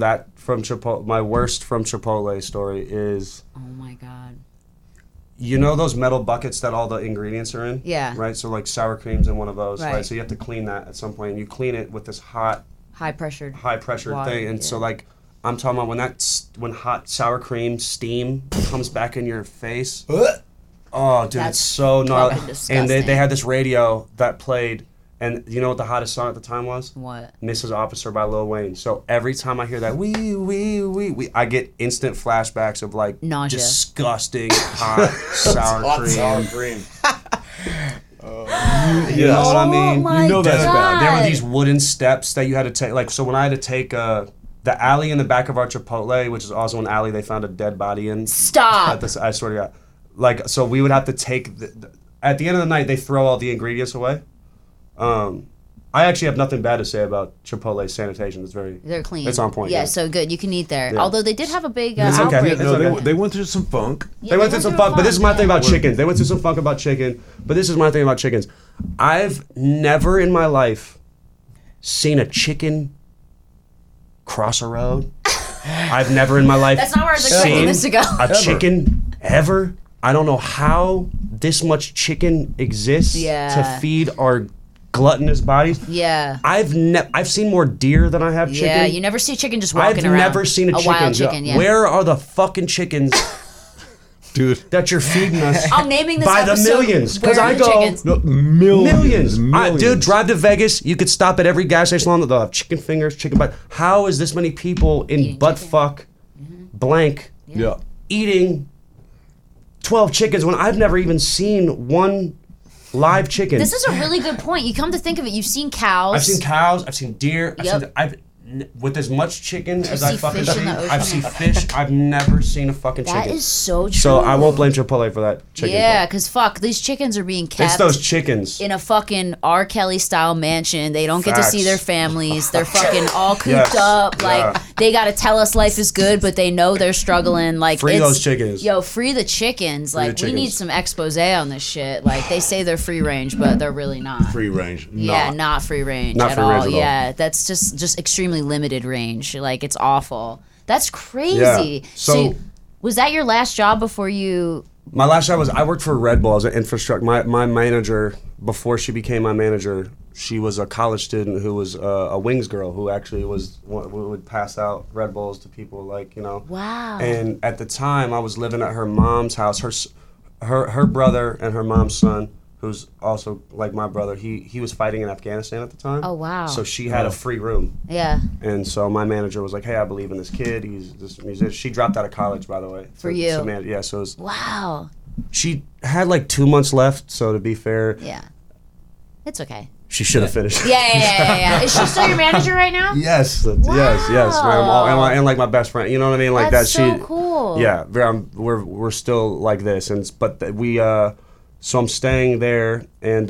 Chipotle story is, Oh my god. you know those metal buckets that all the ingredients are in? Yeah. Right? So like sour cream's in one of those, Right. right? So you have to clean that at some point. And you clean it with this high High pressured. pressure Water, thing. And yeah. so like I'm talking about when that when hot sour cream steam comes back in your face. Oh, dude, That's it's so gnarly. fucking And they disgusting. had this radio that played, and you know what the hottest song at the time was? What? Mrs. Officer by Lil Wayne. So every time I hear that, I get instant flashbacks of like Nausea. disgusting hot sour cream. You know what I mean? my You know that's bad. There were these wooden steps that you had to take. Like, so when I had to take the alley in the back of our Chipotle, which is also an alley they found a dead body in. Stop. I swear to God. Like, so we would have to take, at the end of the night, they throw all the ingredients away. I actually have nothing bad to say about Chipotle sanitation. It's They're clean. It's on point. Yeah, so good. You can eat there. Yeah. Although they did have a big It's okay. outbreak. It's No, okay. they went through some funk. They went through some funk, but this is my thing about chicken. chickens. They went through some funk about chicken, but this is my thing about chickens. I've never in my life seen a chicken cross a road. I've never in my life That's not where I was expecting seen this to go. a chicken ever. I don't know how this much chicken exists Yeah. to feed our gluttonous bodies. Yeah. I've seen more deer than I have chicken. Yeah, you never see chicken just I've walking around. never seen a chicken. wild chicken, yeah. Where are the fucking chickens Dude. that you're feeding us? I'm naming this by the episode, millions. Where Because are I the go chickens? No, millions. Dude, drive to Vegas. You could stop at every gas station along. They'll have chicken fingers, chicken butt. How is this many people in Eating butt chicken. fuck blank Yeah. eating 12 chickens when I've never even seen one live chicken? This is a really good point. You come to think of it, you've seen cows. I've seen cows. I've seen deer. Yep. With as much chicken as you I see fucking fish see, in the I've ocean? seen fish. I've never seen a fucking That chicken. is so true. So I won't blame Chipotle for that chicken. Yeah, because fuck, these chickens are being It's kept those chickens. in a fucking R. Kelly style mansion. They don't get to see Facts. their families. They're fucking all cooped Yes. up. Like Yeah. they gotta tell us life is good, but they know they're struggling. Like Free it's- those chickens. Yo, free the chickens. Like the we need chickens. some expose on this shit. Like they say they're free range, but they're really not. Free range. Yeah, not free range Not at free all. range at all. Yeah, that's just extremely limited range. Like it's awful. That's crazy. Yeah. So- was that your last job before you? My last job was I worked for Red Bull as an infrastructure. My manager, before she became my manager, she was a college student who was a wings girl who actually would pass out Red Bulls to people, like, you know. Wow. And at the time, I was living at her mom's house. Her brother and her mom's son, who's also like my brother, he was fighting in Afghanistan at the time. Oh, wow. So she had a free room. Yeah. And so my manager was like, "Hey, I believe in this kid. He's this musician." She dropped out of college, by the way. For you. Yeah, so it was, Wow. she had like 2 months left. So to be fair, Yeah. It's okay. she should have finished. Yeah. Is she still your manager right now? Yes, yes, man. And like my best friend, you know what I mean? Like That's that. so cool. Yeah, we're still like this, we so I'm staying there, and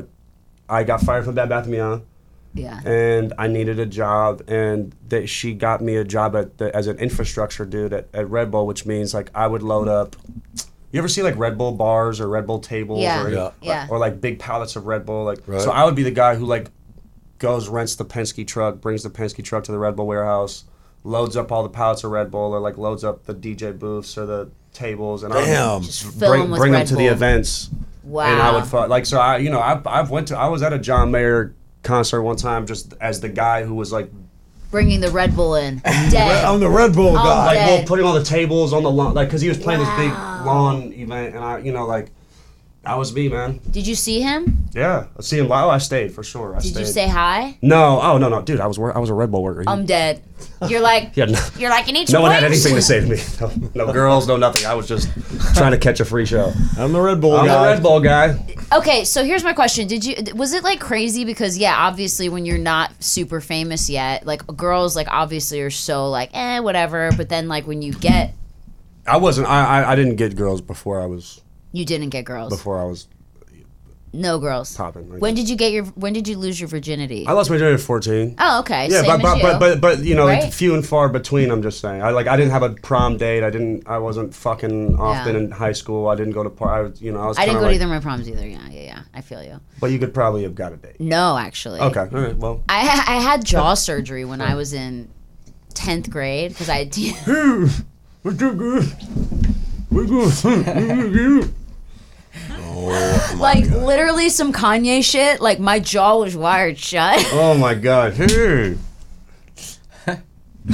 I got fired from Bed Bath & Beyond. Yeah. And I needed a job, and she got me a job as an infrastructure dude at Red Bull, which means like I would load up. You ever see like Red Bull bars or Red Bull tables Yeah. or like big pallets of Red Bull? Like, Right. so I would be the guy who like goes, rents the Penske truck, brings the Penske truck to the Red Bull warehouse, loads up all the pallets of Red Bull, or like loads up the DJ booths or the tables, and Damn. Just fill 'em with bring them Red to the Bull. events. Wow. And I would like, so I was at a John Mayer concert one time just as the guy who was like Bringing the Red Bull in. Dead. I'm the Red Bull guy. like dead. putting all the tables on the lawn, like, because he was playing this big lawn event, and I that was me, man. Did you see him? Yeah, I see him. Oh, I stayed for sure. Did you say hi? No? Oh no, dude, I was a Red Bull worker. I'm dead. You're like, Yeah, no. you're like, you need No some one had wings? anything to say to me. No girls, no nothing. I was just trying to catch a free show. I'm the Red Bull I'm guy. the Red Bull guy. Okay, so here's my question. Was it like crazy? Because yeah, obviously when you're not super famous yet, like girls like obviously are so like, whatever. But then like when you get, I wasn't. I didn't get girls before I was you didn't get girls. No girls. popping. Like, When did you lose your virginity? I lost my virginity at 14. Oh, okay. Yeah, Same as you. but you know, Right? few and far between. I'm just saying. I didn't have a prom date. I wasn't fucking often Yeah. in high school. I didn't go to parties. I was. I didn't kinda go like, to either of my proms either. Yeah. I feel you. But you could probably have got a date. No, actually. Okay. All right. Well. I had jaw surgery when I was in 10th grade because I like literally some Kanye shit. Like my jaw was wired shut. Oh my God. Hey. I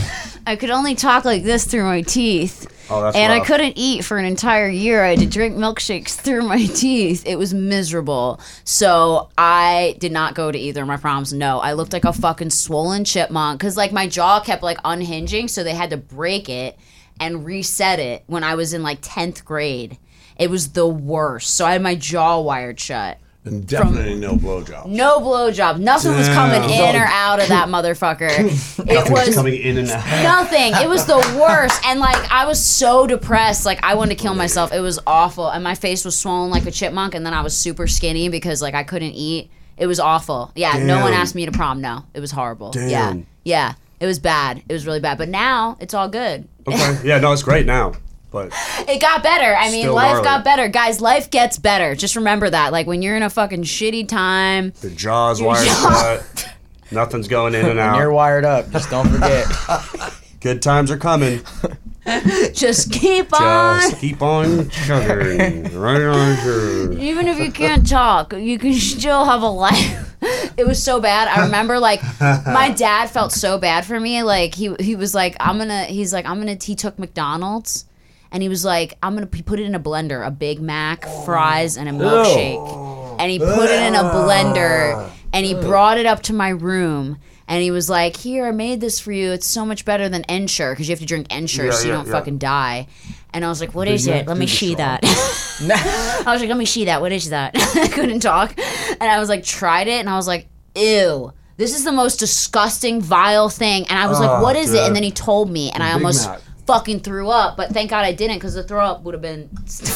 I could only talk like this through my teeth. Oh, that's and I rough. couldn't eat for an entire year. I had to drink milkshakes through my teeth. It was miserable. So I did not go to either of my proms. No, I looked like a fucking swollen chipmunk because like my jaw kept like unhinging, so they had to break it and reset it when I was in like 10th grade. It was the worst. So I had my jaw wired shut. And definitely no blowjobs. No blowjob. Nothing was coming in or out of that motherfucker. It was coming in and out. nothing. It was the worst. And like I was so depressed. Like I wanted to kill myself. It was awful. And my face was swollen like a chipmunk. And then I was super skinny because like I couldn't eat. It was awful. Yeah. No one asked me to prom. No. It was horrible. Damn. Yeah. Yeah. It was bad. It was really bad. But now it's all good. Okay. Yeah, no, it's great now. But It got better. I mean, Still life gnarly. got better. Guys, life gets better. Just remember that. Like when you're in a fucking shitty time. the jaw's Your wired jaw- shut. Nothing's going in and When you're out. wired up, just don't forget. Good times are coming. Just keep on. Just keep on chugging. Right on through. Even if you can't talk, you can still have a life. It was so bad. I remember like my dad felt so bad for me. Like he was like, he took McDonald's and he was like, he put it in a blender, a Big Mac, fries, and a milkshake. And he put it in a blender and he brought it up to my room. And he was like, here, I made this for you. It's so much better than Ensure because you have to drink Ensure so you don't fucking die. And I was like, what is it? Let me see that. I was like, let me see that. What is that? I couldn't talk. And I was like, tried it. And I was like, ew. This is the most disgusting, vile thing. And I was like, what is it? And then he told me. And I almost Mac. fucking threw up. But thank God I didn't because the throw up would have been...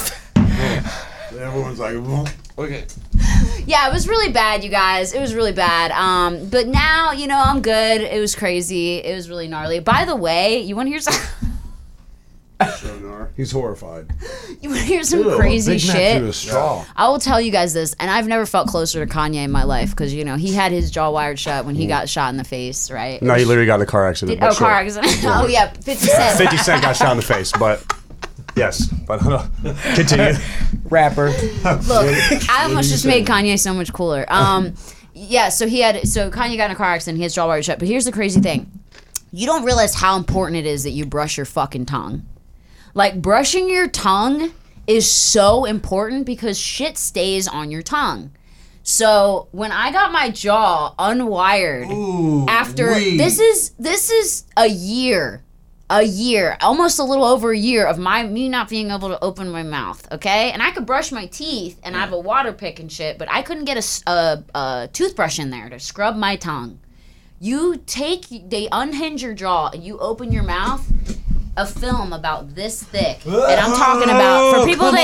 Everyone's like, okay. Yeah, it was really bad, you guys. It was really bad. But now, you know, I'm good. It was crazy. It was really gnarly. By the way, you want to hear some... He's horrified. You want to hear some Ew, crazy Big Mac shit? through a straw. I will tell you guys this, and I've never felt closer to Kanye in my life because, you know, he had his jaw wired shut when he got shot in the face, right? No, he literally got in a car accident. but car sure. accident. Oh, yeah, 50 Cent. 50 Cent got shot in the face, but yes. But continue. Rapper. Look, I almost just made Kanye so much cooler. Yeah, so Kanye got in a car accident. He has jaw wired shut. But here's the crazy thing: you don't realize how important it is that you brush your fucking tongue. Like brushing your tongue is so important because shit stays on your tongue. So when I got my jaw unwired this is a year, almost a little over a year of me not being able to open my mouth, okay? And I could brush my teeth and I have a water pick and shit, but I couldn't get a toothbrush in there to scrub my tongue. They unhinge your jaw and you open your mouth, a film about this thick, and I'm talking about for people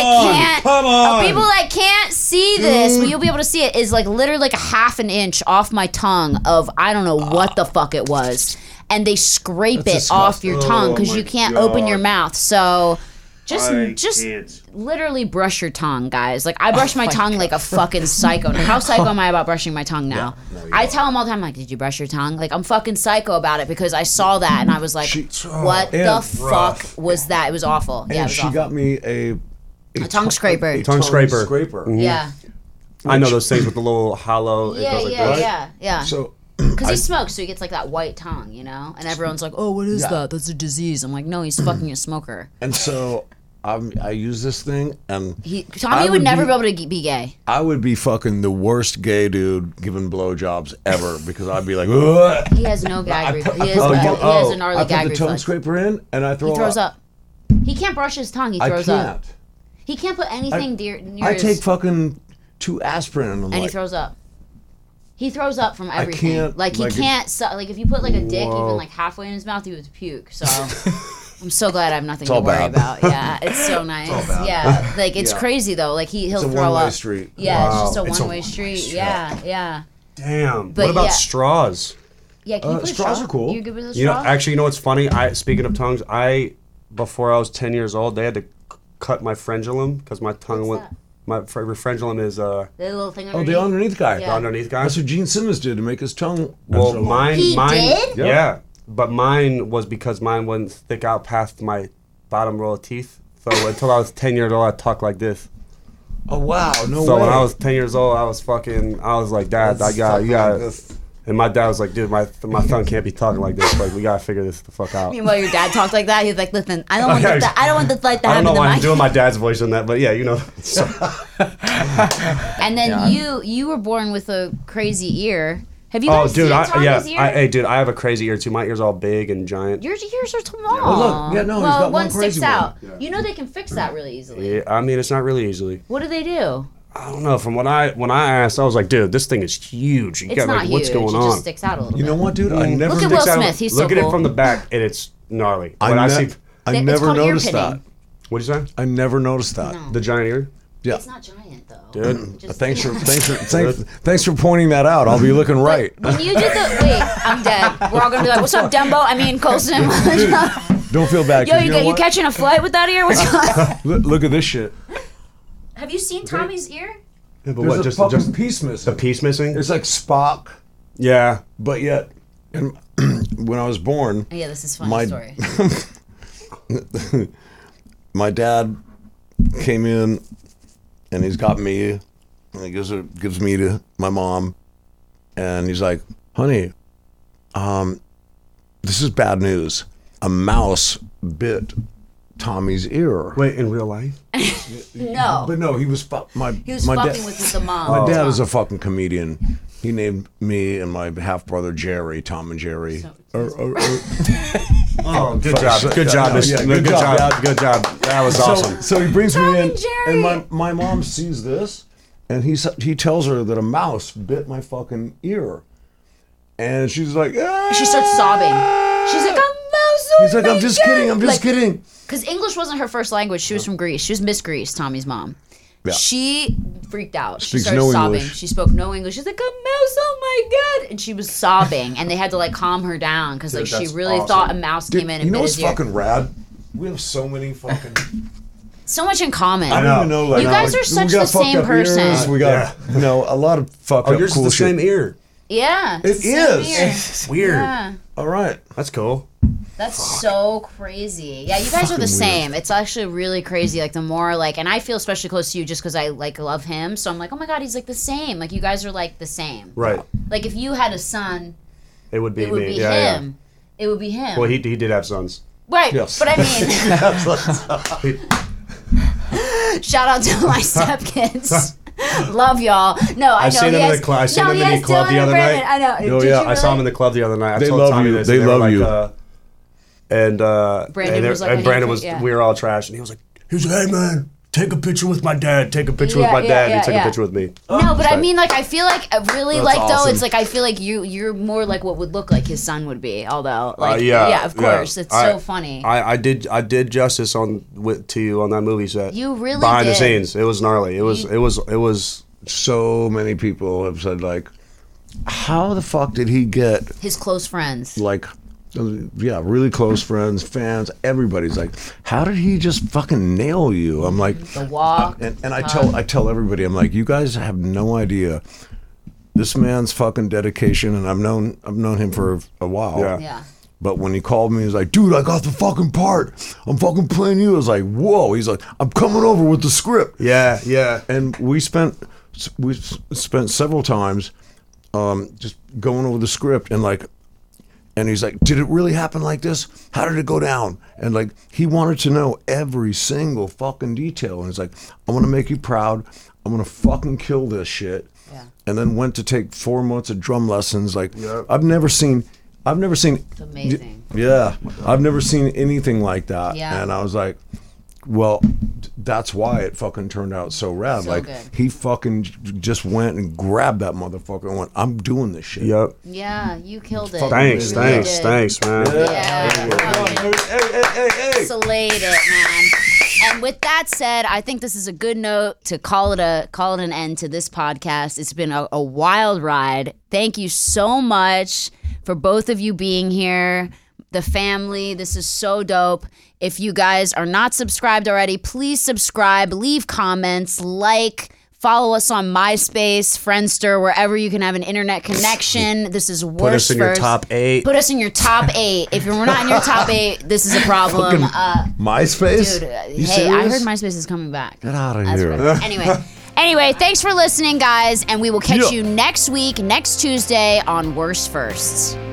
that can't see this, but you'll be able to see it, is like literally like a half an inch off my tongue of I don't know what the fuck it was, and they scrape it off your tongue because you can't open your mouth. So just literally brush your tongue, guys. Like I brush my tongue like a fucking psycho. How psycho am I about brushing my tongue now? I tell them all the time, like, did you brush your tongue? Like I'm fucking psycho about it because I saw that and I was like, what the fuck was that? It was awful. And Yeah, it was she awful. got me a tongue scraper. A Tongue scraper. scraper. Yeah. I know those things with the little hollow. It goes like this. Yeah. So Because he smokes, so he gets like that white tongue, you know? And everyone's like, oh, what is that? That's a disease. I'm like, no, he's fucking a smoker. and so I use this thing, and Tommy would never be able to be gay. I would be fucking the worst gay dude giving blowjobs ever because I'd be like, ugh. He has no gag reflex. He has a gnarly I gag put the tongue reflex. scraper in, and I throw He throws up. He can't brush his tongue. He throws I up. can't. He can't put anything near I his... take fucking 2 aspirin, and I'm and he like, throws up. He throws up from everything. can't, Like he like, can't. Like if you put like a dick even like halfway in his mouth, he would puke. So I'm so glad I have nothing to all worry bad. about. Yeah, it's so nice. Yeah, like it's crazy though. Like he'll It's a throw one-way up. street. Yeah, it's just a It's a one-way street. Yeah. Damn. But What about yeah. straws? Yeah, can you put a straws straw? are cool. You good with a You know, straw? actually, you know what's funny? Speaking of tongues, before I was 10 years old, they had to cut my frenulum because my tongue What's went. that? My frenulum is The little thing oh, underneath. the underneath guy. Yeah. the underneath guy. That's what Gene Simmons did to make his tongue. Well, extra long. mine. He did? Yeah, but mine was because mine wouldn't stick out past my bottom row of teeth. So until I was 10 years old, I talked like this. Oh wow, no So way. when I was 10 years old, I was like, Dad, you got And my dad was like, dude, my son can't be talking like this. Like, we gotta figure this the fuck out. Meanwhile, your dad talked like that. He's like, listen, I don't want this like to I happen don't know to why my I'm doing my dad's voice in that, but yeah, you know. So, And then you were born with a crazy ear. Have you guys seen Tommy's ear? hey, dude, I have a crazy ear too. My ear's all big and giant. Your ears are small. Oh, look. Yeah, no, he's got one crazy sticks out. one. Yeah. You know they can fix that really easily. Yeah, I mean, it's not really easily. What do they do? I don't know. From when I asked, I was like, dude, this thing is huge. You It's got not like, huge. what's going It on? just sticks out a little You know bit. what, dude? I never Look at Will Smith. He's so Look at cool. it from the back, and it's gnarly. I When I ne- see, I It's never called ear noticed pitting. that. what'd you say? I never noticed that. No. The giant ear, Yeah. It's not giant though. dude. Just- Thanks for pointing that out. I'll be looking right. When you did the wait, I'm dead. We're all gonna be like, "What's up, Dumbo?" I mean, Colson. Don't feel bad. Yo, 'cause know you what? catching a flight with that ear? What's going on? Look at this shit. Have you seen Tommy's ear? Yeah, but There's what? a Just fucking piece missing. a piece missing? It's like Spock, Yeah. but yet, and when I was born, Yeah, this is a funny My- story. my dad came in, and he's got me, and he gives me to my mom, and he's like, "Honey, this is bad news. A mouse bit Tommy's ear." Wait, in real life? No, But no, he was my he was my fucking with the mom. My dad is a fucking comedian. He named me and my half brother Jerry, Tom and Jerry. Oh, good job. Good job. Yeah, Good job. Dad. Good job. That was awesome. So he brings Tom me in, and Jerry. and my mom sees this, and he tells her that a mouse bit my fucking ear, and she's like, "Ah!" She starts sobbing. She's like, "A mouse!" He's like, "I'm just kidding. I'm just kidding." Because English wasn't her first language. She was from Greece. She was Miss Greece, Tommy's mom. Yeah. She freaked out. She Speaks started no sobbing. English. She spoke no English. She's like, "A mouse! Oh my god!" And she was sobbing, and they had to like calm her down because like Dude, she that's really awesome. thought a mouse came in and You know bit what's his ear. fucking rad? We have so many fucking. So much in common. I don't even know. Like, You guys are we such got the fucked same up ears, person. We got a lot of fucked Oh, up yours cool is the shit. same ear. Yeah. It same is. ear. It's weird. Yeah. All right. That's cool. That's so crazy. Yeah, you guys are the same. It's actually really crazy. Like the more like, and I feel especially close to you just because I like love him. So I'm like, oh my god, he's like the same. Like you guys are like the same. Right. Like if you had a son, It would be it would me. be Yeah, him. It would be him. yeah. Well, he did have sons. Right. Yes. But I mean, shout out to my stepkids. Love y'all. No, I I've know seen he him in has, the club. I seen no, him he in the has club Dylan the and other Brandon. night. I know. Oh Did yeah, you I saw him in really? the club the other night. I They told love Tommy you. this. They and were love like, you. Brandon was like, and Brandon was. yeah. We were all trash, and he was like, "Hey man, take a picture with my dad. Take a picture with Yeah, my yeah, dad." yeah, he took yeah. a picture with me. No, but I mean, like, I feel like, really, That's like, though, awesome. it's like, I feel like you're more like what would look like his son would be, although, like, yeah, of course, it's so funny. I did justice to you on that movie set. You really behind the did. scenes. It was gnarly. It was. So many people have said like, how the fuck did he get His close friends. like, really close friends, fans, everybody's like, how did he just fucking nail you? I'm like, The walk. and I tell everybody, I'm like, you guys have no idea this man's fucking dedication, and I've known him for a while. Yeah. Yeah. But when he called me, he's like, dude, I got the fucking part. I'm fucking playing you. I was like, whoa. He's like, I'm coming over with the script. Yeah. And we spent several times just going over the script and he's like, did it really happen like this? How did it go down? And like, he wanted to know every single fucking detail. And he's like, I want to make you proud. I'm going to fucking kill this shit. Yeah. And then went to take 4 months of drum lessons. Like, I've never seen. It's amazing. Yeah, I've never seen anything like that. Yeah. And I was like, well, that's why it fucking turned out so rad. So like, good. he fucking just went and grabbed that motherfucker and went, I'm doing this shit. Yep. Yeah, you killed it. Thanks, You really thanks, did. man. Hey. Slayed it, man. And with that said, I think this is a good note to call it an end to this podcast. It's been a wild ride. Thank you so much for both of you being here. The family, this is so dope. If you guys are not subscribed already, please subscribe, leave comments, follow us on MySpace, Friendster, wherever you can have an internet connection. This is worst Put us in your first. top 8. Put us in your top 8. If we're not in your top 8, this is a problem. MySpace? Dude, You hey, I serious? heard MySpace is coming back. Get out of That's here. right. Anyway, Anyway, thanks for listening, guys, and we will catch you next week, next Tuesday on Worst Firsts.